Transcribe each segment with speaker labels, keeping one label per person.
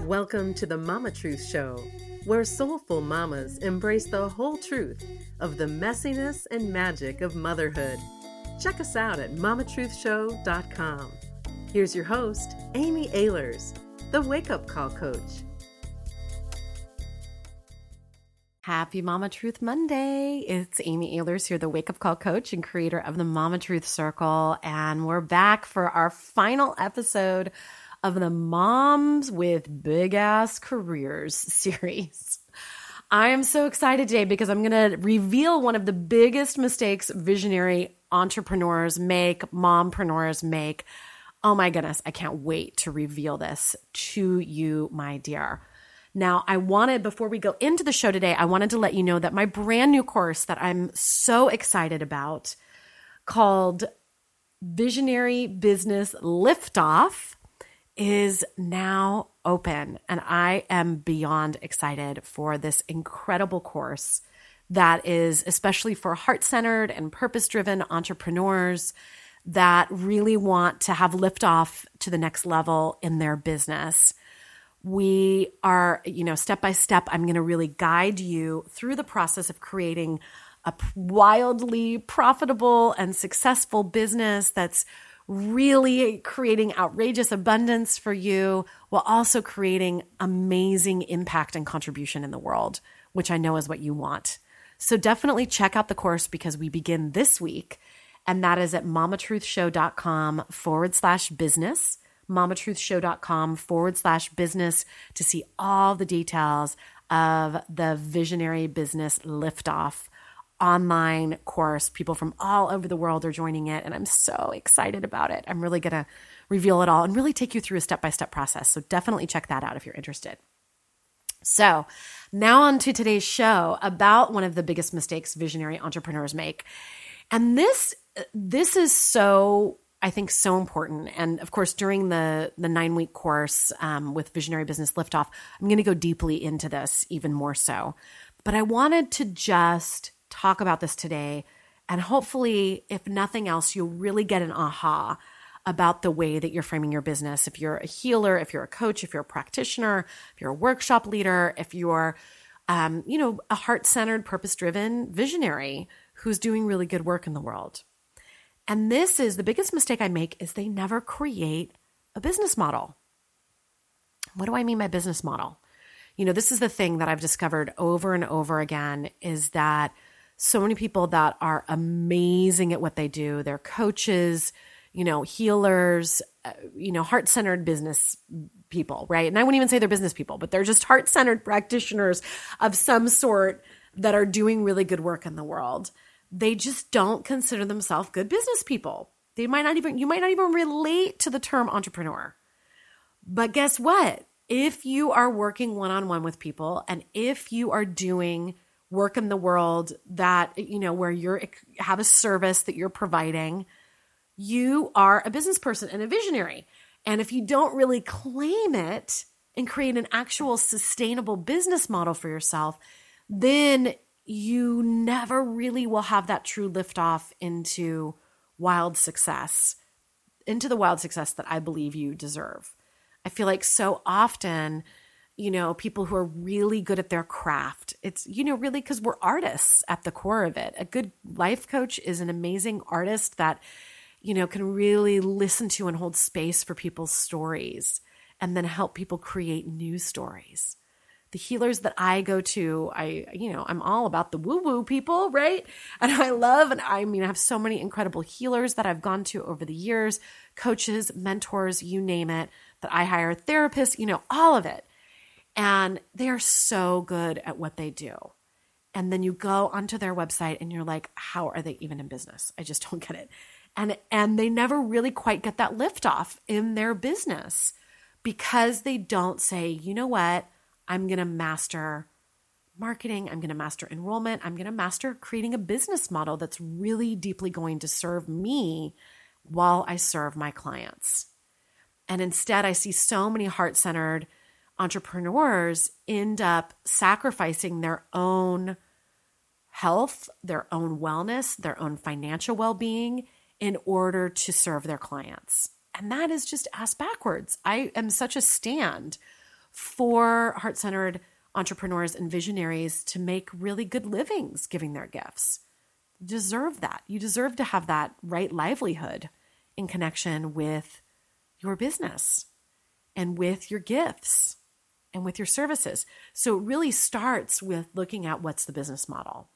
Speaker 1: Welcome to the Mama Truth Show, where soulful mamas embrace the whole truth of the messiness and magic of motherhood. Check us out at mamatruthshow.com. Here's your host, Amy Ahlers, the Wake Up Call Coach.
Speaker 2: Happy Mama Truth Monday. It's Amy Ahlers here, the Wake Up Call Coach and creator of the Mama Truth Circle. And we're back for our final episode of the Moms with Big Ass Careers series. I am so excited today because I'm going to reveal one of the biggest mistakes visionary entrepreneurs make, mompreneurs make. Oh my goodness, I can't wait to reveal this to you, my dear. Now, before we go into the show today, I wanted to let you know that my brand new course that I'm so excited about, called Visionary Business Liftoff, is now open. And I am beyond excited for this incredible course that is especially for heart-centered and purpose-driven entrepreneurs that really want to have liftoff to the next level in their business. We are, step by step, I'm going to really guide you through the process of creating a wildly profitable and successful business that's really creating outrageous abundance for you while also creating amazing impact and contribution in the world, which I know is what you want. So definitely check out the course because we begin this week, and that is at mamatruthshow.com/business, mamatruthshow.com/business to see all the details of the Visionary Business Liftoff online course. People from all over the world are joining it, and I'm so excited about it. I'm really going to reveal it all and really take you through a step-by-step process. So definitely check that out if you're interested. So now on to today's show about one of the biggest mistakes visionary entrepreneurs make. And this is so, I think, so important. And of course, during the 9-week course with Visionary Business Liftoff, I'm going to go deeply into this even more so. But I wanted to just talk about this today, and hopefully, if nothing else, you'll really get an aha about the way that you're framing your business. If you're a healer, if you're a coach, if you're a practitioner, if you're a workshop leader, if you're, a heart-centered, purpose-driven visionary who's doing really good work in the world. And this is the biggest mistake I make is they never create a business model. What do I mean by business model? This is the thing that I've discovered over and over again is that so many people that are amazing at what they do, they're coaches, healers, heart-centered business people, right? And I wouldn't even say they're business people, but they're just heart-centered practitioners of some sort that are doing really good work in the world. They just don't consider themselves good business people. You might not even relate to the term entrepreneur. But guess what? If you are working one-on-one with people, and if you are doing work in the world that, where you have a service that you're providing, you are a business person and a visionary. And if you don't really claim it and create an actual sustainable business model for yourself, then you never really will have that true liftoff into the wild success that I believe you deserve. I feel like so often, people who are really good at their craft, it's, really because we're artists at the core of it. A good life coach is an amazing artist that, can really listen to and hold space for people's stories and then help people create new stories. The healers that I go to, I'm all about the woo-woo people, right? And I have so many incredible healers that I've gone to over the years, coaches, mentors, you name it, that I hire, therapists, all of it. And they are so good at what they do. And then you go onto their website and you're like, how are they even in business? I just don't get it. And they never really quite get that liftoff in their business because they don't say, you know what? I'm going to master marketing. I'm going to master enrollment. I'm going to master creating a business model that's really deeply going to serve me while I serve my clients. And instead, I see so many heart-centered entrepreneurs end up sacrificing their own health, their own wellness, their own financial well-being in order to serve their clients. And that is just ass backwards. I am such a stand for heart-centered entrepreneurs and visionaries to make really good livings giving their gifts. You deserve that. You deserve to have that right livelihood in connection with your business and with your gifts and with your services. So it really starts with looking at what's the business model.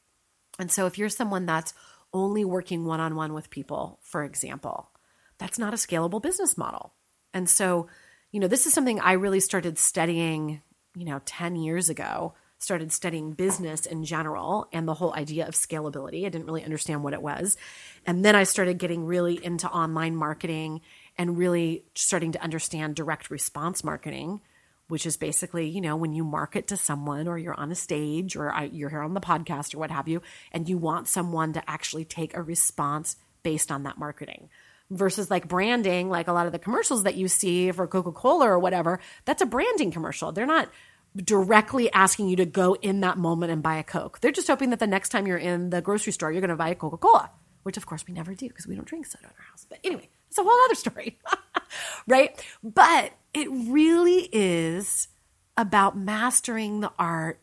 Speaker 2: And so if you're someone that's only working one-on-one with people, for example, that's not a scalable business model. And so, this is something I really started studying, 10 years ago, started studying business in general and the whole idea of scalability. I didn't really understand what it was. And then I started getting really into online marketing and really starting to understand direct response marketing, which is basically, when you market to someone or you're on a stage or you're here on the podcast or what have you, and you want someone to actually take a response based on that marketing. Versus like branding, like a lot of the commercials that you see for Coca-Cola or whatever, that's a branding commercial. They're not directly asking you to go in that moment and buy a Coke. They're just hoping that the next time you're in the grocery store, you're going to buy a Coca-Cola, which of course we never do because we don't drink soda in our house. But anyway, it's a whole other story, right? But it really is about mastering the art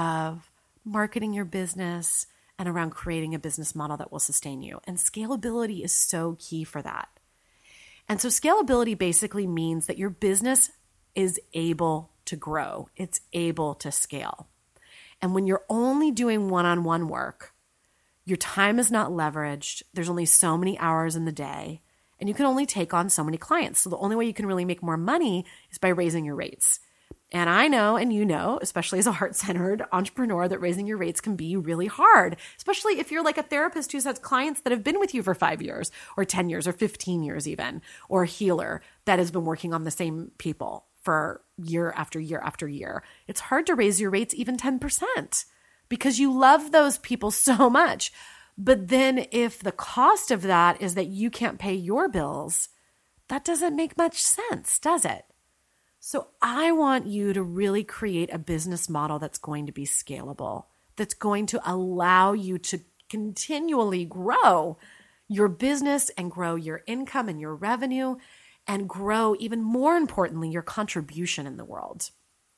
Speaker 2: of marketing your business and around creating a business model that will sustain you. And scalability is so key for that. And so scalability basically means that your business is able to grow. It's able to scale. And when you're only doing one-on-one work, your time is not leveraged. There's only so many hours in the day, and you can only take on so many clients. So the only way you can really make more money is by raising your rates. And I know, and especially as a heart-centered entrepreneur, that raising your rates can be really hard, especially if you're like a therapist who has clients that have been with you for 5 years or 10 years or 15 years even, or a healer that has been working on the same people for year after year after year. It's hard to raise your rates even 10% because you love those people so much. But then if the cost of that is that you can't pay your bills, that doesn't make much sense, does it? So I want you to really create a business model that's going to be scalable, that's going to allow you to continually grow your business and grow your income and your revenue and grow, even more importantly, your contribution in the world.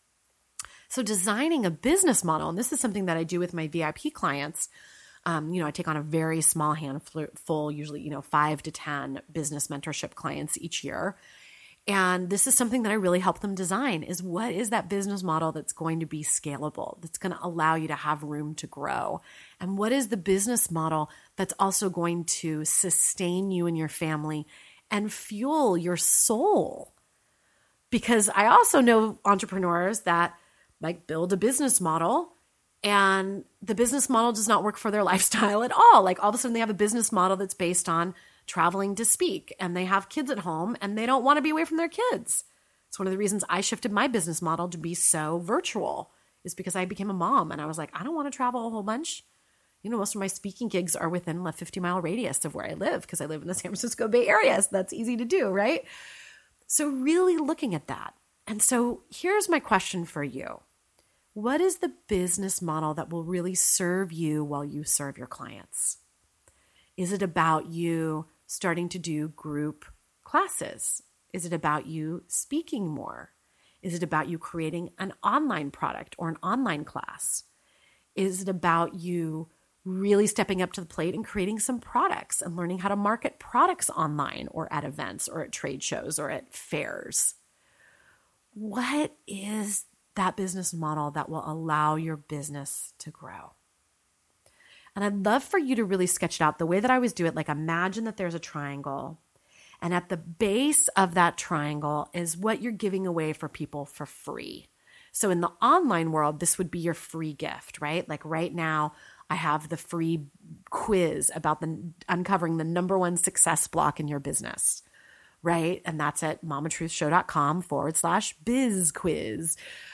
Speaker 2: So designing a business model, and this is something that I do with my VIP clients. I take on a very small handful, usually, 5 to 10 business mentorship clients each year. And this is something that I really help them design is what is that business model that's going to be scalable, that's going to allow you to have room to grow? And what is the business model that's also going to sustain you and your family and fuel your soul? Because I also know entrepreneurs that like build a business model and the business model does not work for their lifestyle at all. Like all of a sudden they have a business model that's based on traveling to speak and they have kids at home and they don't want to be away from their kids. It's one of the reasons I shifted my business model to be so virtual is because I became a mom and I was like, I don't want to travel a whole bunch. Most of my speaking gigs are within a 50-mile radius of where I live because I live in the San Francisco Bay Area. So that's easy to do, right? So really looking at that. And so here's my question for you. What is the business model that will really serve you while you serve your clients? Is it about you starting to do group classes? Is it about you speaking more? Is it about you creating an online product or an online class? Is it about you really stepping up to the plate and creating some products and learning how to market products online or at events or at trade shows or at fairs? What is that business model that will allow your business to grow? And I'd love for you to really sketch it out the way that I always do it. Like imagine that there's a triangle and at the base of that triangle is what you're giving away for people for free. So in the online world, this would be your free gift, right? Like right now, I have the free quiz about uncovering the number one success block in your business, right? And that's at mamatruthshow.com/biz quiz.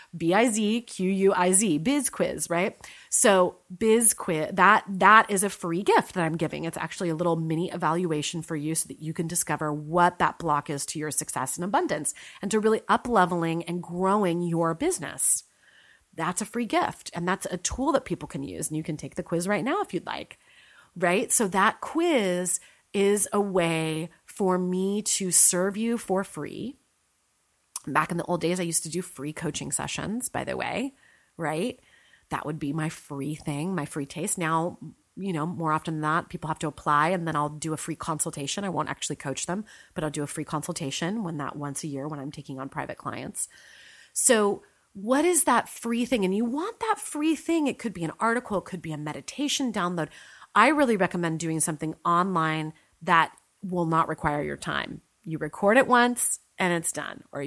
Speaker 2: BIZQUIZ, Biz Quiz, right? So Biz Quiz, that is a free gift that I'm giving. It's actually a little mini evaluation for you so that you can discover what that block is to your success and abundance and to really up-leveling and growing your business. That's a free gift. And that's a tool that people can use. And you can take the quiz right now if you'd like, right? So that quiz is a way for me to serve you for free Back in the old days, I used to do free coaching sessions, by the way, right? That would be my free thing, my free taste. Now, more often than not, people have to apply and then I'll do a free consultation. I won't actually coach them, but I'll do a free consultation once a year when I'm taking on private clients. So what is that free thing? And you want that free thing. It could be an article, it could be a meditation download. I really recommend doing something online that will not require your time. You record it once and it's done. Or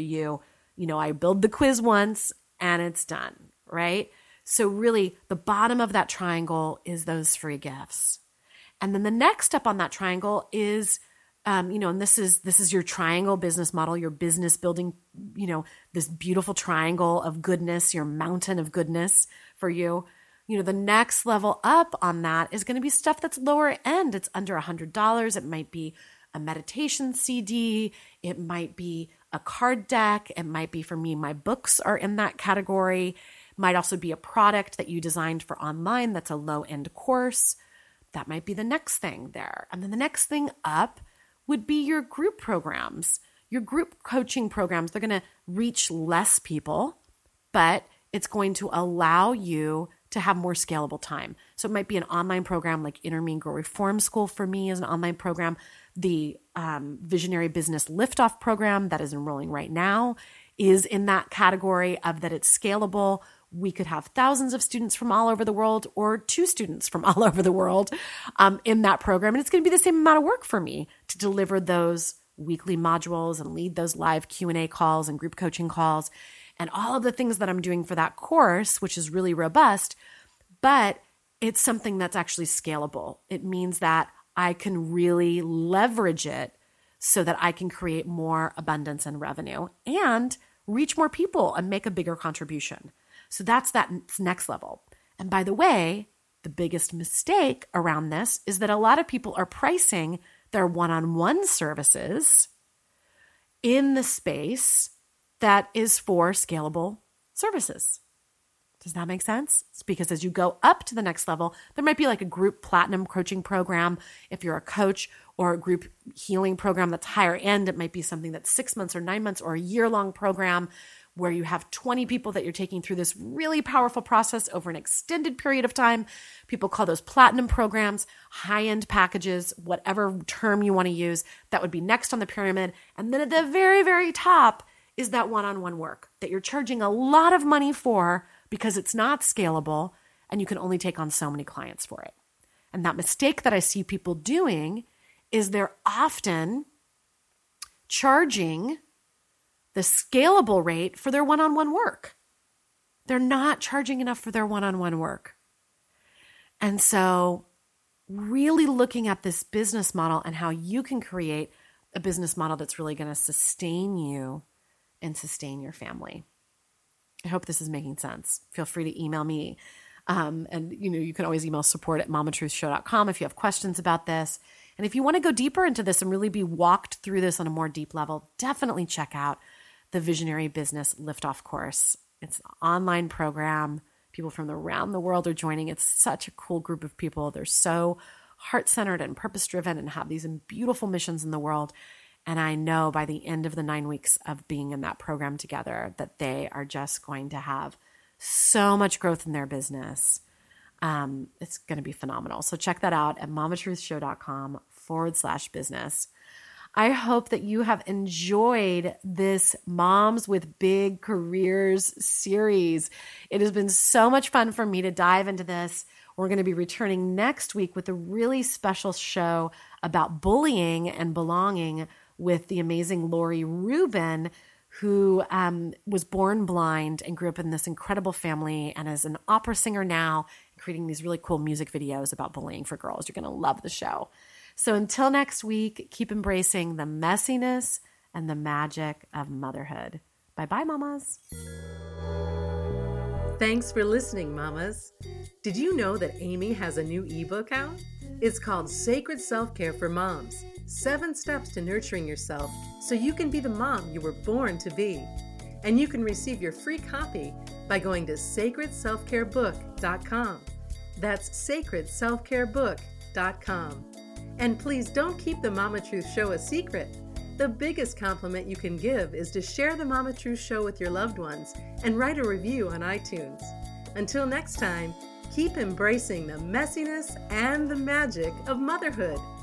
Speaker 2: I build the quiz once and it's done, right? So really the bottom of that triangle is those free gifts. And then the next step on that triangle is, and this is your triangle business model, your business building, this beautiful triangle of goodness, your mountain of goodness for you. The next level up on that is going to be stuff that's lower end. It's under $100. It might be a meditation CD. It might be a card deck. It might be, for me, my books are in that category. Might also be a product that you designed for online that's a low-end course. That might be the next thing there. And then the next thing up would be your group programs. Your group coaching programs, they're going to reach less people, but it's going to allow you to have more scalable time. So it might be an online program like Inner Me and Grow Reform School for me is an online program. The Visionary Business Liftoff program that is enrolling right now is in that category of that it's scalable. We could have thousands of students from all over the world or 2 students from all over the world in that program. And it's going to be the same amount of work for me to deliver those weekly modules and lead those live Q&A calls and group coaching calls and all of the things that I'm doing for that course, which is really robust, but it's something that's actually scalable. It means that I can really leverage it so that I can create more abundance and revenue and reach more people and make a bigger contribution. So that's that next level. And by the way, the biggest mistake around this is that a lot of people are pricing their one-on-one services in the space that is for scalable services. Does that make sense? It's because as you go up to the next level, there might be like a group platinum coaching program. If you're a coach, or a group healing program that's higher end, it might be something that's 6 months or 9 months or a year-long program where you have 20 people that you're taking through this really powerful process over an extended period of time. People call those platinum programs, high-end packages, whatever term you want to use. That would be next on the pyramid. And then at the very, very top is that one-on-one work that you're charging a lot of money for because it's not scalable and you can only take on so many clients for it. And that mistake that I see people doing is they're often charging the scalable rate for their one-on-one work. They're not charging enough for their one-on-one work. And so really looking at this business model and how you can create a business model that's really going to sustain you and sustain your family. I hope this is making sense. Feel free to email me. And you can always email support@mamatruthshow.com if you have questions about this. And if you want to go deeper into this and really be walked through this on a more deep level, definitely check out the Visionary Business Liftoff course. It's an online program. People from around the world are joining. It's such a cool group of people. They're so heart-centered and purpose-driven and have these beautiful missions in the world. And I know by the end of the 9 weeks of being in that program together that they are just going to have so much growth in their business. It's going to be phenomenal. So check that out at mamatruthshow.com/business. I hope that you have enjoyed this Moms with Big Careers series. It has been so much fun for me to dive into this. We're going to be returning next week with a really special show about bullying and belonging with the amazing Lori Rubin, who was born blind and grew up in this incredible family and is an opera singer now, creating these really cool music videos about bullying for girls. You're going to love the show. So until next week, keep embracing the messiness and the magic of motherhood. Bye-bye, mamas.
Speaker 1: Thanks for listening, mamas. Did you know that Amy has a new ebook out? It's called Sacred Self-Care for Moms, 7 Steps to Nurturing Yourself so you can be the mom you were born to be. And you can receive your free copy by going to sacredselfcarebook.com. That's sacredselfcarebook.com. And please don't keep the Mama Truth Show a secret. The biggest compliment you can give is to share the Mama Truth Show with your loved ones and write a review on iTunes. Until next time, keep embracing the messiness and the magic of motherhood.